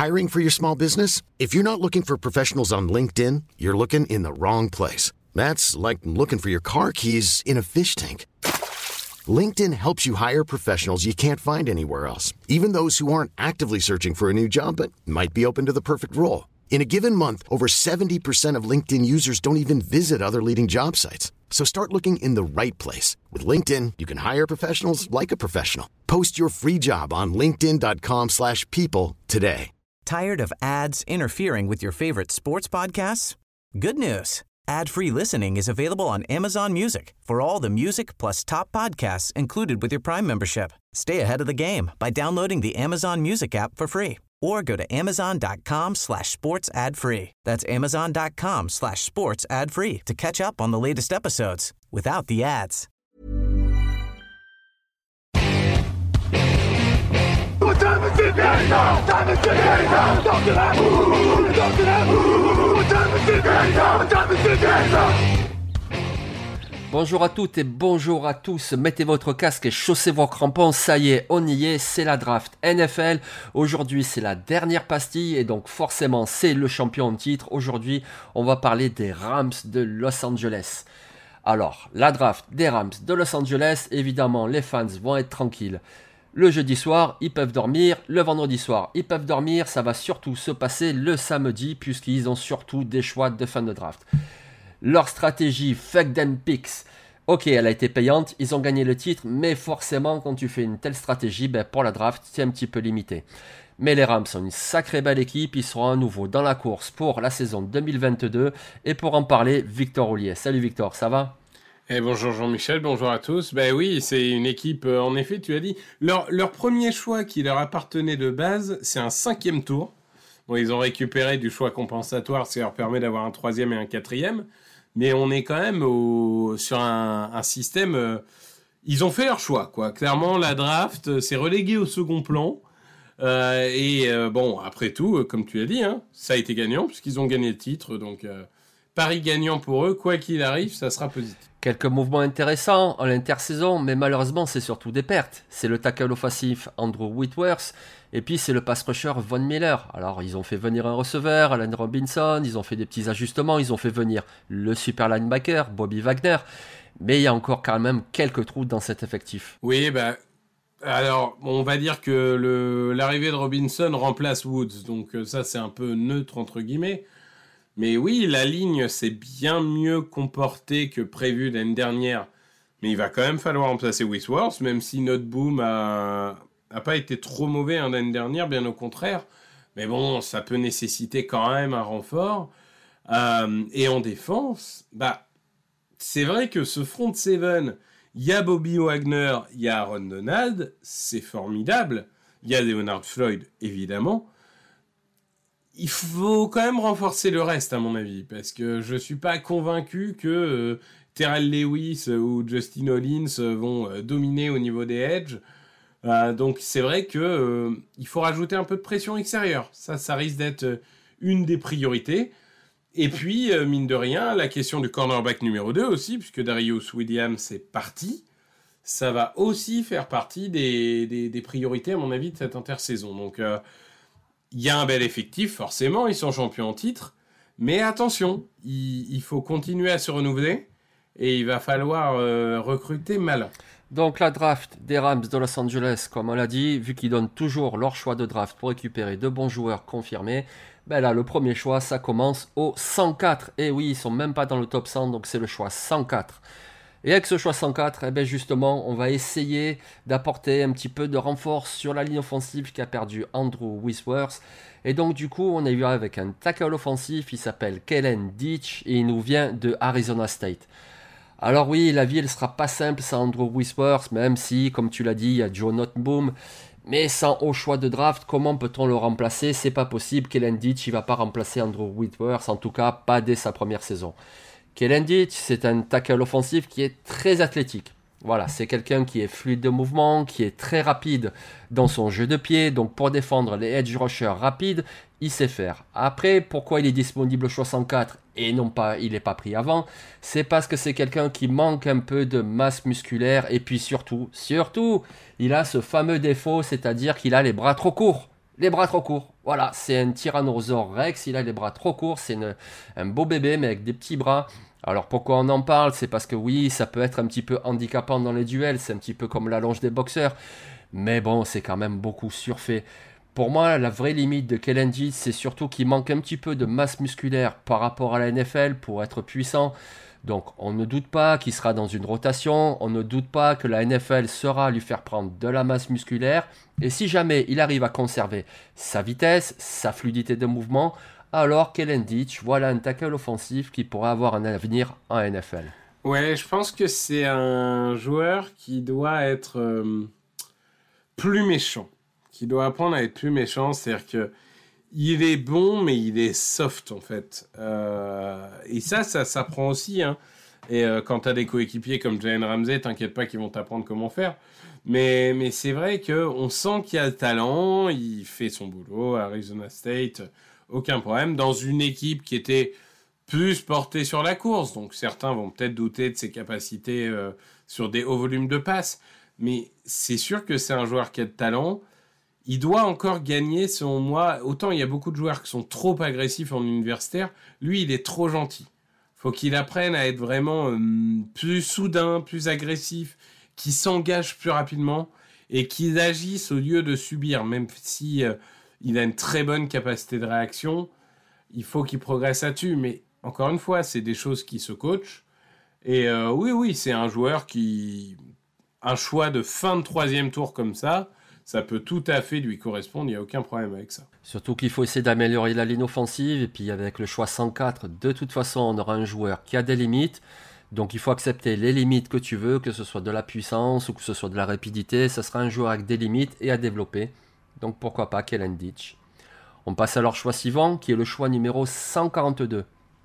Hiring for your small business? If you're not looking for professionals on LinkedIn, you're looking in the wrong place. That's like looking for your car keys in a fish tank. LinkedIn helps you hire professionals you can't find anywhere else, even those who aren't actively searching for a new job but might be open to the perfect role. In a given month, over 70% of LinkedIn users don't even visit other leading job sites. So start looking in the right place. With LinkedIn, you can hire professionals like a professional. Post your free job on linkedin.com/people today. Tired of ads interfering with your favorite sports podcasts? Good news. Ad-free listening is available on Amazon Music for all the music plus top podcasts included with your Prime membership. Stay ahead of the game by downloading the Amazon Music app for free or go to amazon.com/sports ad free. That's amazon.com/sports ad free to catch up on the latest episodes without the ads. Bonjour à toutes et bonjour à tous, mettez votre casque et chaussez vos crampons, ça y est, on y est, c'est la draft NFL. Aujourd'hui c'est la dernière pastille et donc forcément c'est le champion en titre. Aujourd'hui on va parler des Rams de Los Angeles. Alors, la draft des Rams de Los Angeles, évidemment les fans vont être tranquilles. Le jeudi soir, ils peuvent dormir. Le vendredi soir, ils peuvent dormir. Ça va surtout se passer le samedi puisqu'ils ont surtout des choix de fin de draft. Leur stratégie fuck them picks, ok, elle a été payante, ils ont gagné le titre, mais forcément quand tu fais une telle stratégie, pour la draft, c'est un petit peu limité. Mais les Rams sont une sacrée belle équipe, ils seront à nouveau dans la course pour la saison 2022. Et pour en parler, Victor Ollier. Salut Victor, ça va ? Bonjour Jean-Michel, bonjour à tous. Oui, c'est une équipe, en effet, tu as dit, leur premier choix qui leur appartenait de base, c'est un 5e tour. Bon, ils ont récupéré du choix compensatoire, ce qui leur permet d'avoir un 3e et un 4e. Mais on est quand même sur un système... ils ont fait leur choix, quoi. Clairement, la draft s'est reléguée au second plan. Bon, après tout, comme tu l'as dit, ça a été gagnant, puisqu'ils ont gagné le titre. Donc, pari gagnant pour eux, quoi qu'il arrive, ça sera positif. Quelques mouvements intéressants en l'intersaison, mais malheureusement, c'est surtout des pertes. C'est le tackle offensif Andrew Whitworth, et puis c'est le pass rusher Von Miller. Alors, ils ont fait venir un receveur, Allen Robinson, ils ont fait des petits ajustements, ils ont fait venir le super linebacker, Bobby Wagner, mais il y a encore quand même quelques trous dans cet effectif. Oui, alors, on va dire que l'arrivée de Robinson remplace Woods, donc ça, c'est un peu neutre, entre guillemets. Mais oui, la ligne s'est bien mieux comportée que prévu l'année dernière. Mais il va quand même falloir remplacer Whitworth, même si notre boom a pas été trop mauvais l'année dernière, bien au contraire. Mais bon, ça peut nécessiter quand même un renfort. Et en défense, c'est vrai que ce front seven, il y a Bobby Wagner, il y a Aaron Donald, c'est formidable. Il y a Leonard Floyd, évidemment. Il faut quand même renforcer le reste, à mon avis, parce que je suis pas convaincu que Terrell Lewis ou Justin Hollins vont dominer au niveau des edges. Donc c'est vrai que il faut rajouter un peu de pression extérieure. Ça risque d'être une des priorités. Et puis, mine de rien, la question du cornerback numéro 2 aussi, puisque Darius Williams est parti. Ça va aussi faire partie des priorités, à mon avis, de cette intersaison. Donc... il y a un bel effectif, forcément, ils sont champions en titre, mais attention, il faut continuer à se renouveler et il va falloir recruter malin. Donc la draft des Rams de Los Angeles, comme on l'a dit, vu qu'ils donnent toujours leur choix de draft pour récupérer de bons joueurs confirmés, là le premier choix ça commence au 104, et oui ils sont même pas dans le top 100, donc c'est le choix 104. Et avec ce choix 104, justement, on va essayer d'apporter un petit peu de renfort sur la ligne offensive qui a perdu Andrew Whitworth. Et donc, du coup, on est eu avec un tackle offensif, il s'appelle Kellen Ditch et il nous vient de Arizona State. Alors oui, la vie, elle sera pas simple sans Andrew Whitworth, même si, comme tu l'as dit, il y a Joe Noteboom. Mais sans haut choix de draft, comment peut-on le remplacer ? C'est pas possible, Kellen Ditch, il va pas remplacer Andrew Whitworth, en tout cas pas dès sa première saison. Kellen Ditch, c'est un tackle offensif qui est très athlétique. Voilà, c'est quelqu'un qui est fluide de mouvement, qui est très rapide dans son jeu de pied. Donc pour défendre les edge rushers rapides, il sait faire. Après, pourquoi il est disponible au choix 104 et non pas, il n'est pas pris avant ? C'est parce que c'est quelqu'un qui manque un peu de masse musculaire. Et puis surtout, il a ce fameux défaut, c'est-à-dire qu'il a les bras trop courts. les bras trop courts. Voilà, c'est un Tyrannosaure Rex, il a les bras trop courts, c'est un beau bébé mais avec des petits bras. Alors pourquoi on en parle? C'est parce que oui, ça peut être un petit peu handicapant dans les duels, c'est un petit peu comme la longe des boxeurs. Mais bon, c'est quand même beaucoup surfait. Pour moi, la vraie limite de Kellen Dietz, c'est surtout qu'il manque un petit peu de masse musculaire par rapport à la NFL pour être puissant. Donc on ne doute pas qu'il sera dans une rotation, on ne doute pas que la NFL saura lui faire prendre de la masse musculaire, et si jamais il arrive à conserver sa vitesse, sa fluidité de mouvement, alors Kellen Dietz, voilà un tackle offensif qui pourrait avoir un avenir en NFL. Ouais, je pense que c'est un joueur qui doit être plus méchant, qui doit apprendre à être plus méchant, c'est-à-dire que il est bon, mais il est soft, en fait. Et ça s'apprend aussi, hein. Et quand t'as des coéquipiers comme Jalen Ramsey, t'inquiète pas qu'ils vont t'apprendre comment faire. Mais c'est vrai qu'on sent qu'il a le talent, il fait son boulot à Arizona State, aucun problème, dans une équipe qui était plus portée sur la course. Donc certains vont peut-être douter de ses capacités sur des hauts volumes de passes. Mais c'est sûr que c'est un joueur qui a de talent. Il doit encore gagner, selon moi. Autant il y a beaucoup de joueurs qui sont trop agressifs en universitaire. Lui, il est trop gentil. Faut qu'il apprenne à être vraiment plus soudain, plus agressif, qu'il s'engage plus rapidement et qu'il agisse au lieu de subir. Même si il a une très bonne capacité de réaction, il faut qu'il progresse là-dessus. Mais encore une fois, c'est des choses qui se coachent. Et oui, c'est un joueur qui... Un choix de fin de 3e tour comme ça peut tout à fait lui correspondre, il n'y a aucun problème avec ça. Surtout qu'il faut essayer d'améliorer la ligne offensive, et puis avec le choix 104, de toute façon, on aura un joueur qui a des limites, donc il faut accepter les limites que tu veux, que ce soit de la puissance ou que ce soit de la rapidité, ça sera un joueur avec des limites et à développer, donc pourquoi pas Kellen Dietz. On passe à leur choix suivant, qui est le choix numéro 142.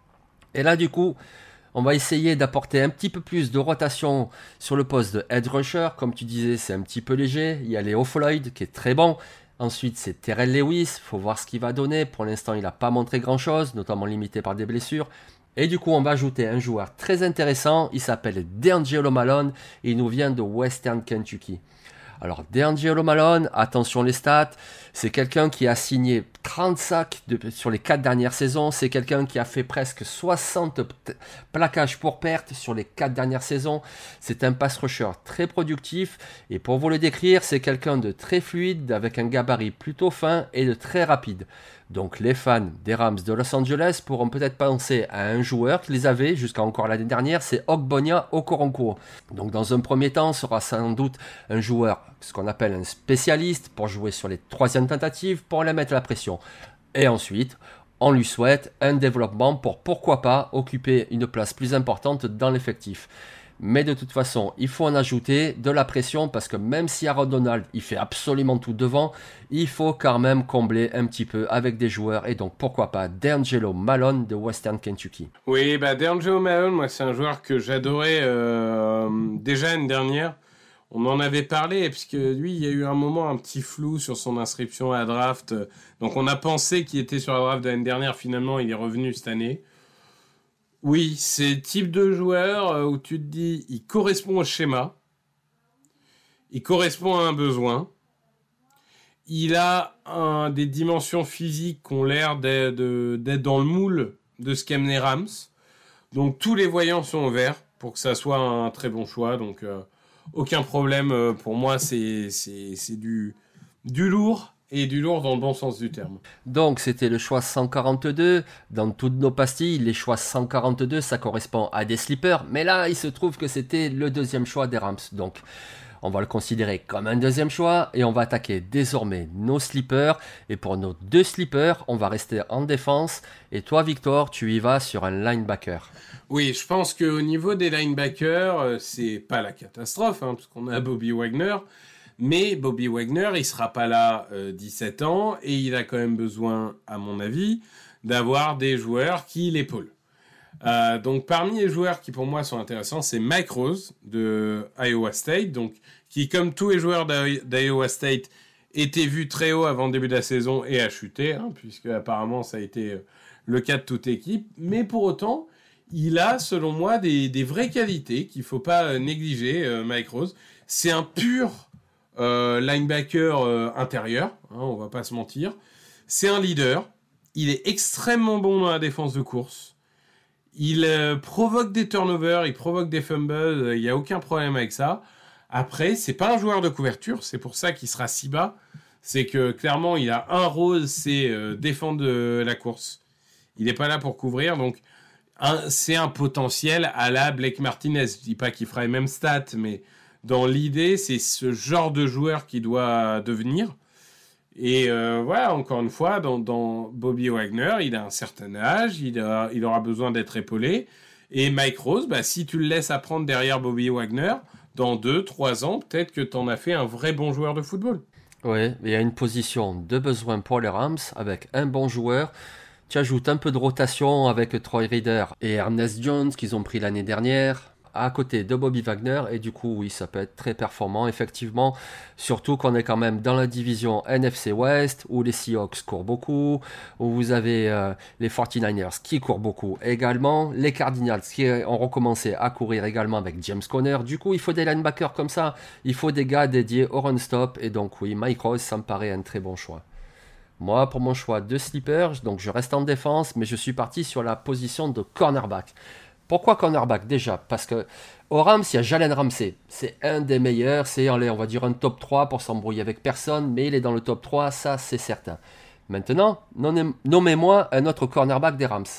Et là, du coup, on va essayer d'apporter un petit peu plus de rotation sur le poste de edge rusher. Comme tu disais, c'est un petit peu léger. Il y a Leo Floyd qui est très bon. Ensuite, c'est Terrell Lewis. Il faut voir ce qu'il va donner. Pour l'instant, il n'a pas montré grand-chose, notamment limité par des blessures. Et du coup, on va ajouter un joueur très intéressant. Il s'appelle DeAngelo Malone et il nous vient de Western Kentucky. Alors, DeAngelo Malone, attention les stats, c'est quelqu'un qui a signé 30 sacs sur les 4 dernières saisons. C'est quelqu'un qui a fait presque 60 plaquages pour perte sur les 4 dernières saisons. C'est un pass rusher très productif. Et pour vous le décrire, c'est quelqu'un de très fluide, avec un gabarit plutôt fin et de très rapide. Donc les fans des Rams de Los Angeles pourront peut-être penser à un joueur qui les avait jusqu'à encore l'année dernière, c'est Ogbonia Okoronkwo. Donc dans un premier temps, sera sans doute un joueur, ce qu'on appelle un spécialiste, pour jouer sur les 3e tentatives, pour les mettre la pression. Et ensuite, on lui souhaite un développement pour pourquoi pas occuper une place plus importante dans l'effectif. Mais de toute façon, il faut en ajouter de la pression parce que même si Aaron Donald, il fait absolument tout devant, il faut quand même combler un petit peu avec des joueurs. Et donc, pourquoi pas DeAngelo Malone de Western Kentucky. Oui, DeAngelo Malone, moi, c'est un joueur que j'adorais déjà l'année dernière. On en avait parlé, puisque lui, il y a eu un moment un petit flou sur son inscription à la draft. Donc, on a pensé qu'il était sur la draft de l'année dernière. Finalement, il est revenu cette année. Oui, c'est le type de joueur où tu te dis, il correspond au schéma, il correspond à un besoin, il a des dimensions physiques qui ont l'air d'être dans le moule de ce qu'aiment les Rams. Donc tous les voyants sont ouverts pour que ça soit un très bon choix. Donc aucun problème, pour moi c'est du lourd. Et du lourd dans le bon sens du terme. Donc c'était le choix 142. Dans toutes nos pastilles, les choix 142, ça correspond à des sleepers. Mais là, il se trouve que c'était le 2e choix des Rams. Donc on va le considérer comme un 2e choix. Et on va attaquer désormais nos sleepers. Et pour nos 2 sleepers, on va rester en défense. Et toi, Victor, tu y vas sur un linebacker. Oui, je pense qu'au niveau des linebackers, c'est pas la catastrophe, parce qu'on a Bobby Wagner. Mais Bobby Wagner, il sera pas là 17 ans et il a quand même besoin, à mon avis, d'avoir des joueurs qui l'épaulent. Donc parmi les joueurs qui pour moi sont intéressants, c'est Mike Rose de Iowa State, donc qui comme tous les joueurs d'Iowa State était vu très haut avant le début de la saison et a chuté, puisque apparemment ça a été le cas de toute équipe. Mais pour autant, il a selon moi des vraies qualités qu'il faut pas négliger. Mike Rose, c'est un pur linebacker intérieur, hein, on va pas se mentir. C'est un leader. Il est extrêmement bon dans la défense de course. Il provoque des turnovers, il provoque des fumbles, il n'y a aucun problème avec ça. Après, c'est pas un joueur de couverture, c'est pour ça qu'il sera si bas. C'est que clairement, il a un rôle, c'est défendre la course. Il n'est pas là pour couvrir, donc c'est un potentiel à la Blake Martinez. Je dis pas qu'il fera les mêmes stats, mais dans l'idée, c'est ce genre de joueur qui doit devenir. Et voilà, encore une fois, dans Bobby Wagner, il a un certain âge, il aura besoin d'être épaulé. Et Mike Rose, si tu le laisses apprendre derrière Bobby Wagner, dans 2-3 ans, peut-être que tu en as fait un vrai bon joueur de football. Oui, il y a une position de besoin pour les Rams avec un bon joueur. Tu ajoutes un peu de rotation avec Troy Reader et Ernest Jones qu'ils ont pris l'année dernière à côté de Bobby Wagner, et du coup oui, ça peut être très performant effectivement, surtout qu'on est quand même dans la division NFC West où les Seahawks courent beaucoup, où vous avez les 49ers qui courent beaucoup également, les Cardinals qui ont recommencé à courir également avec James Conner. Du coup il faut des linebackers comme ça, il faut des gars dédiés au run stop, et donc oui, Mike Rose, ça me paraît un très bon choix. Moi, pour mon choix de sleeper, donc je reste en défense, mais je suis parti sur la position de cornerback. Pourquoi cornerback? Déjà, parce que au Rams, il y a Jalen Ramsey. C'est un des meilleurs, c'est on va dire un top 3 pour s'embrouiller avec personne, mais il est dans le top 3, ça c'est certain. Maintenant, nommez-moi un autre cornerback des Rams.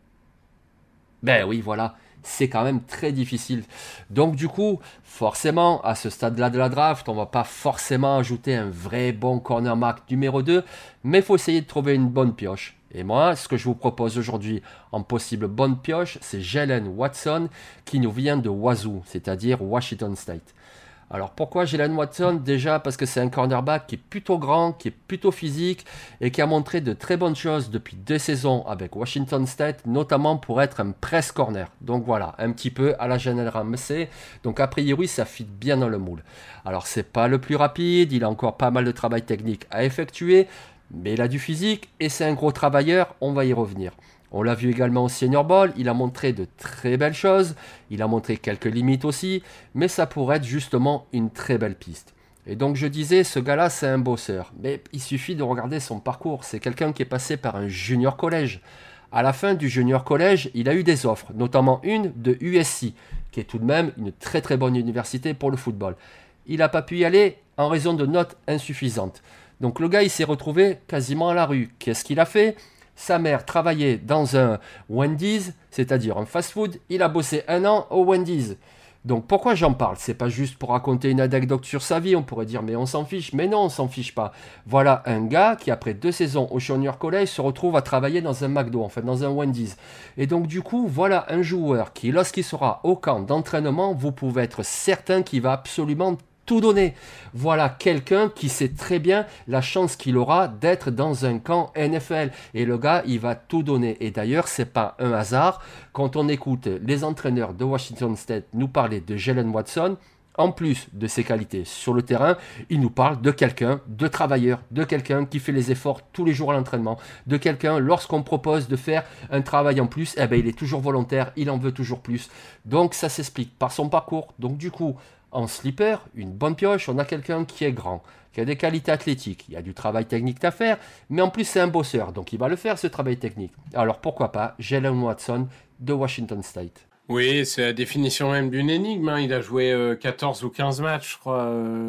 Ben oui, voilà, c'est quand même très difficile. Donc du coup, forcément, à ce stade-là de la draft, on ne va pas forcément ajouter un vrai bon cornerback numéro 2, mais il faut essayer de trouver une bonne pioche. Et moi, ce que je vous propose aujourd'hui en possible bonne pioche, c'est Jalen Watson qui nous vient de Wazoo, c'est-à-dire Washington State. Alors pourquoi Jalen Watson? Déjà parce que c'est un cornerback qui est plutôt grand, qui est plutôt physique et qui a montré de très bonnes choses depuis 2 saisons avec Washington State, notamment pour être un press corner. Donc voilà, un petit peu à la Jalen Ramsey. Donc a priori, ça fit bien dans le moule. Alors c'est pas le plus rapide, il a encore pas mal de travail technique à effectuer, mais il a du physique et c'est un gros travailleur, on va y revenir. On l'a vu également au Senior Bowl, il a montré de très belles choses, il a montré quelques limites aussi, mais ça pourrait être justement une très belle piste. Et donc je disais, ce gars-là c'est un bosseur, mais il suffit de regarder son parcours, c'est quelqu'un qui est passé par un junior college. À la fin du junior college, il a eu des offres, notamment une de USC, qui est tout de même une très très bonne université pour le football. Il n'a pas pu y aller en raison de notes insuffisantes. Donc le gars, il s'est retrouvé quasiment à la rue. Qu'est-ce qu'il a fait? Sa mère travaillait dans un Wendy's, c'est-à-dire un fast-food. Il a bossé 1 an au Wendy's. Donc pourquoi j'en parle? C'est pas juste pour raconter une anecdote sur sa vie, on pourrait dire mais on s'en fiche. Mais non, on s'en fiche pas. Voilà un gars qui après 2 saisons au Junior College se retrouve à travailler dans un McDo, en fait dans un Wendy's. Et donc du coup, voilà un joueur qui, lorsqu'il sera au camp d'entraînement, vous pouvez être certain qu'il va absolument tout donner. Voilà quelqu'un qui sait très bien la chance qu'il aura d'être dans un camp NFL. Et le gars, il va tout donner. Et d'ailleurs, c'est pas un hasard. Quand on écoute les entraîneurs de Washington State nous parler de Jalen Watson, en plus de ses qualités sur le terrain, il nous parle de quelqu'un, de travailleur, de quelqu'un qui fait les efforts tous les jours à l'entraînement, de quelqu'un, lorsqu'on propose de faire un travail en plus, il est toujours volontaire, il en veut toujours plus. Donc ça s'explique par son parcours. Donc du coup, en sleeper, une bonne pioche, on a quelqu'un qui est grand, qui a des qualités athlétiques, il y a du travail technique à faire, mais en plus c'est un bosseur, donc il va le faire ce travail technique. Alors pourquoi pas Jalen Watson de Washington State. Oui, c'est la définition même d'une énigme. Hein. Il a joué 14 ou 15 matchs, je crois,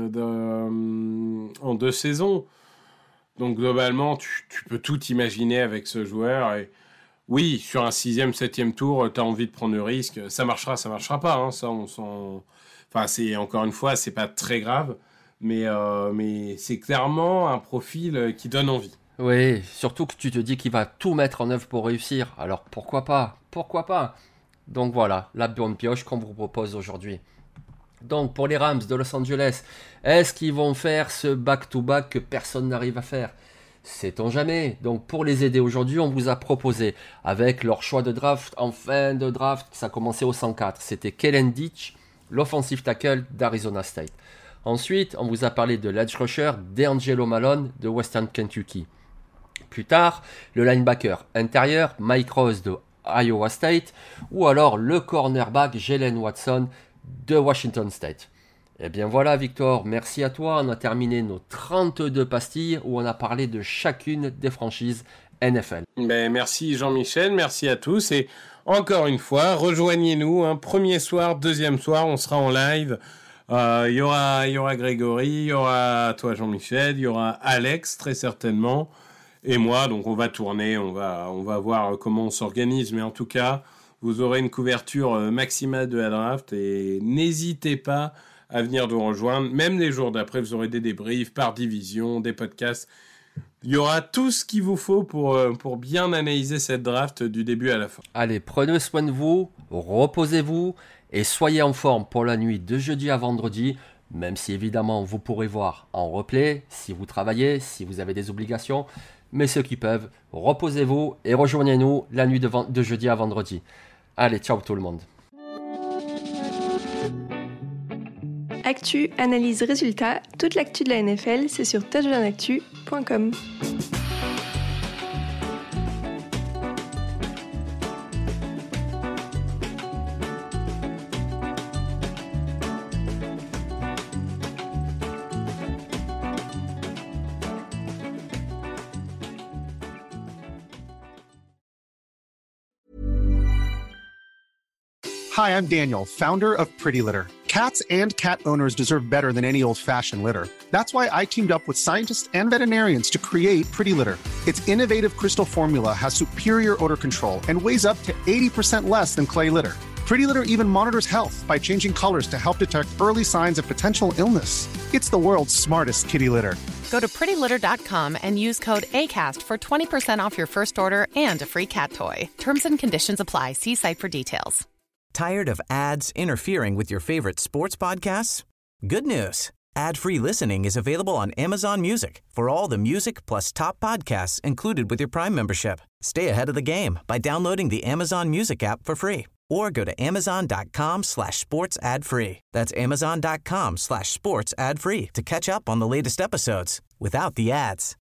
en 2 saisons. Donc globalement, tu peux tout imaginer avec ce joueur. Et oui, sur un 6e, 7e tour, tu as envie de prendre le risque. Ça marchera pas. Hein. Ça, on s'en... Enfin, c'est, encore une fois, c'est pas très grave. Mais c'est clairement un profil qui donne envie. Oui, surtout que tu te dis qu'il va tout mettre en œuvre pour réussir. Alors pourquoi pas? Donc voilà, la bonne pioche qu'on vous propose aujourd'hui. Donc pour les Rams de Los Angeles, est-ce qu'ils vont faire ce back-to-back que personne n'arrive à faire? Sait-on jamais. Donc pour les aider aujourd'hui, on vous a proposé, avec leur choix de draft, en fin de draft, ça a commencé au 104, c'était Kellen Ditch, l'offensive tackle d'Arizona State. Ensuite, on vous a parlé de l'edge rusher DeAngelo Malone de Western Kentucky. Plus tard, le linebacker intérieur Mike Rose de Iowa State, ou alors le cornerback Jalen Watson de Washington State. Eh bien voilà Victor, merci à toi. On a terminé nos 32 pastilles où on a parlé de chacune des franchises NFL. Merci Jean-Michel, merci à tous. Et encore une fois, rejoignez-nous. Premier soir, deuxième soir, on sera en live. Il y aura Grégory, il y aura toi Jean-Michel, il y aura Alex très certainement. Et moi, donc on va tourner, on va voir comment on s'organise. Mais en tout cas, vous aurez une couverture maximale de la draft. Et n'hésitez pas à venir nous rejoindre. Même les jours d'après, vous aurez des débriefs par division, des podcasts. Il y aura tout ce qu'il vous faut pour bien analyser cette draft du début à la fin. Allez, prenez soin de vous, reposez-vous et soyez en forme pour la nuit de jeudi à vendredi, même si évidemment vous pourrez voir en replay si vous travaillez, si vous avez des obligations. Mais ceux qui peuvent, reposez-vous et rejoignez-nous la nuit de jeudi à vendredi. Allez, ciao tout le monde. Actu, analyse, résultat, toute l'actu de la NFL, c'est sur touchdownactu.com. Hi, I'm Daniel, founder of Pretty Litter. Cats and cat owners deserve better than any old-fashioned litter. That's why I teamed up with scientists and veterinarians to create Pretty Litter. Its innovative crystal formula has superior odor control and weighs up to 80% less than clay litter. Pretty Litter even monitors health by changing colors to help detect early signs of potential illness. It's the world's smartest kitty litter. Go to prettylitter.com and use code ACAST for 20% off your first order and a free cat toy. Terms and conditions apply. See site for details. Tired of ads interfering with your favorite sports podcasts? Good news. Ad-free listening is available on Amazon Music for all the music plus top podcasts included with your Prime membership. Stay ahead of the game by downloading the Amazon Music app for free or go to amazon.com/sports ad free. That's amazon.com/sports ad free to catch up on the latest episodes without the ads.